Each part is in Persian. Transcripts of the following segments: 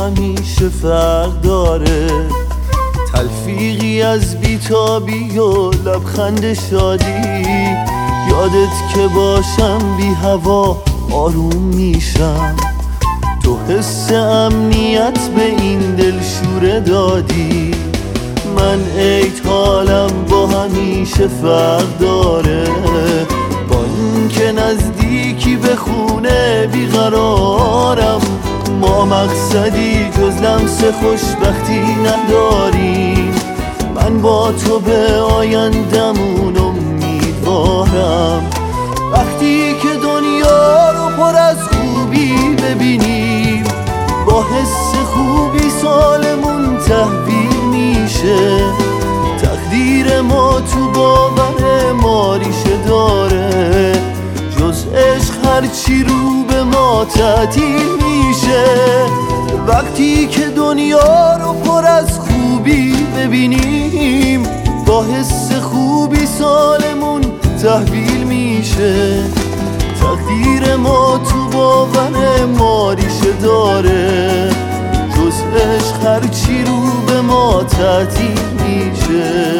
همیشه فرق داره، تلفیقی از بیتابی و لبخند شادی. یادت که باشم بی هوا آروم میشم، تو حس امنیت به این دلشوره دادی. من عید حالم با همیشه فرق داره، با این که نزدیکی به خونه بیقرارم. ما مقصدی جز لمس خوشبختی نداریم، من با تو به آیندمون امیدوارم. وقتی که دنیا رو پر از خوبی ببینیم، با حس خوبی سالمون تحویل میشه. تقدیر ما تو باور ما ریشه داره، جز عشق هرچی رو به ما تعطیل میشه. وقتی که دنیا رو پر از خوبی ببینیم، با حس خوبی سالمون تحویل میشه. تقدیر ما تو باور ما ریشه داره، جز عشق هرچی رو به ما تعطیل میشه.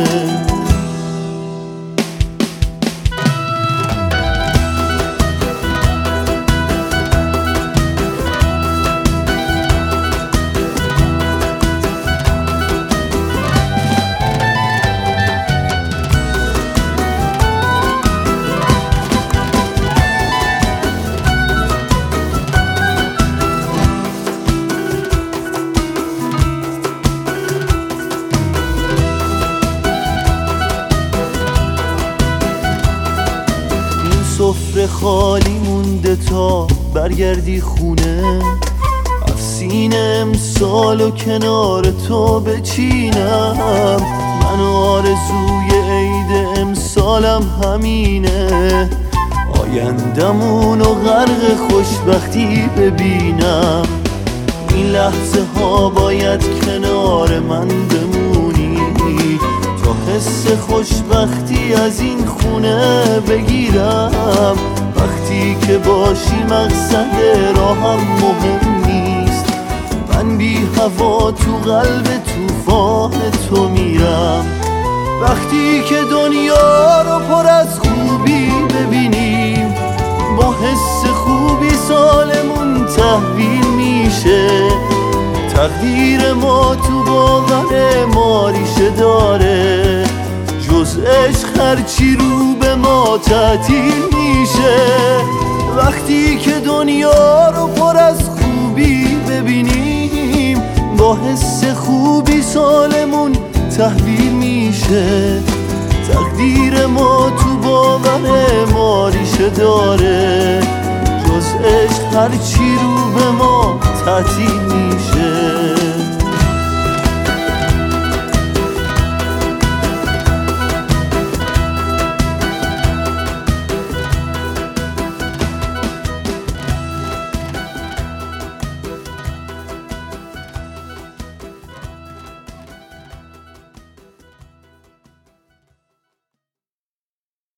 سفره خالی مونده تا برگردی خونه، از سینه امسال و کنار تو بچینم. من آرزوی عید امسالم همینه، آیندمون و غرق خوشبختی ببینم. این لحظه ها باید کنار من بمونی، تا حس خوشبختی از این خونه بگیرم. وقتی که باشی مقصد راهم مهم نیست، من بی هوا تو قلب طوفان تو میرم. وقتی که دنیا رو پر از خوبی ببینیم، با حس خوبی سالمون تحویل میشه. تقدیر ما تو باور ما ریشه داره، جز عشق هرچی رو به ما تعطیل میشه. وقتی که دنیا رو پر از خوبی ببینیم، با حس خوبی سالمون تحویل میشه. تقدیر ما تو باور ما ریشه داره، جز عشق هرچی رو به ما تعطیل میشه.